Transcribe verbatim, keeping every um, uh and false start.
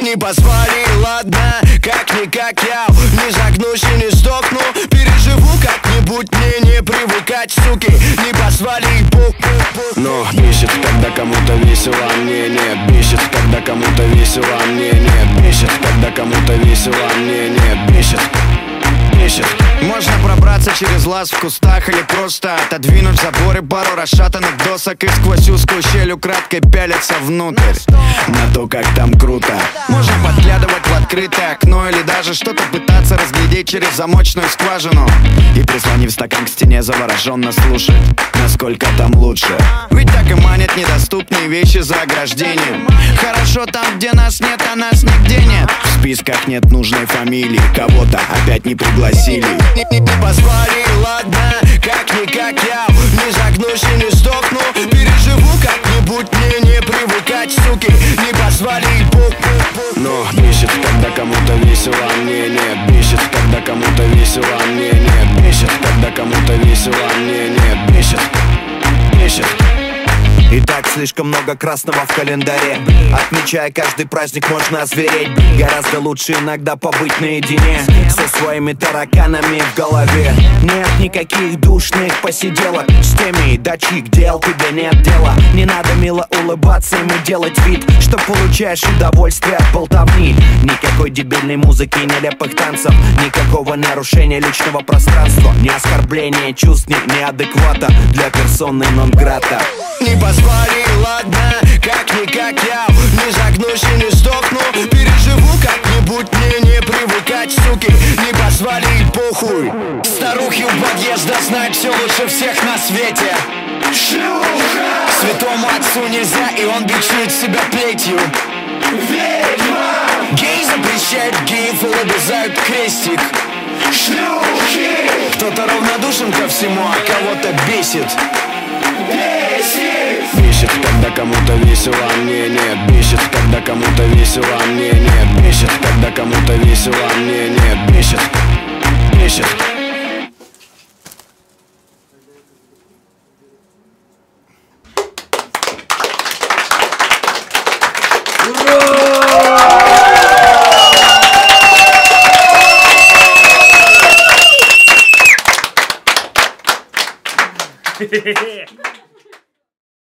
Не позвали, ладно, как-никак я не загнусь и не сдохну. Переживу как-нибудь, мне не привыкать, суки. Не позвали, пух, пух, пух. Но бесит, когда кому-то весело, а мне нет. Бесит, когда кому-то весело, а мне нет. Бесит, когда кому-то весело, а мне нет. Бесит, бесит. Можно пробраться через лаз в кустах или просто отодвинуть заборы, пару расшатанных досок и сквозь узкую щель украдкой пялиться внутрь на то, как там круто. Можно подглядывать в открытое окно или даже что-то пытаться разглядеть через замочную скважину и, прислонив стакан к стене, завороженно слушать, насколько там лучше. Ведь так и манят недоступные вещи за ограждением. Хорошо там, где нас нет, а нас нигде нет. В списках нет нужной фамилии, кого-то опять не пригласили. Не, не, не позвали, ладно, как-никак я не загнусь и не сдохну. Переживу как-нибудь, мне не привыкать, суки. Не позвали, пух, пух, пух. Но бесит, когда кому-то весело, а мне нет. Бесит, когда кому-то весело, а мне нет. Бесит, когда кому-то весело, а мне нет. Бесит, бесит. И так слишком много красного в календаре. Отмечая каждый праздник, можно озвереть. Гораздо лучше иногда побыть наедине со своими тараканами в голове. Нет никаких душных посиделок с теми, до чьих дел тебе нет дела. Не надо мило улыбаться им и делать вид, что получаешь удовольствие от болтовни. Никакой дебильной музыки, нелепых танцев, никакого нарушения личного пространства, ни оскорбления чувств, ни неадеквата для персоны нон-грата. Не позвали, ладно, как-никак я не загнусь и не сдохну. Переживу как-нибудь, мне не привыкать, суки. Не позвали, похуй. Старухи у подъезда знают все лучше всех на свете. Шлюха! Святому отцу нельзя, и он бичует себя плетью. Ведьма! Гей запрещает геев и лобызают крестик. Шлюхи! Кто-то равнодушен ко всему, а кого-то бесит. Бесит! Бесит, когда кому-то весело, а мне нет. Бесит, когда кому-то весело, а мне нет. Бесит, когда кому-то весело, а мне нет. Бесит, бесит. Хе-хе-хе.